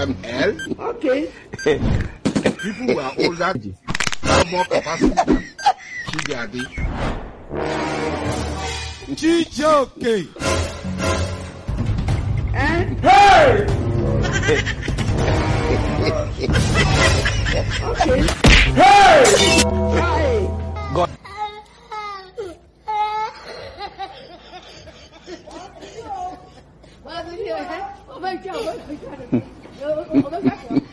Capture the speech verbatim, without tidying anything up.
them hell. Okay. People who are older have more capacity. Chigadi. Chijoke. Eh? Hey! Okay. Hey! Hey! God. Well,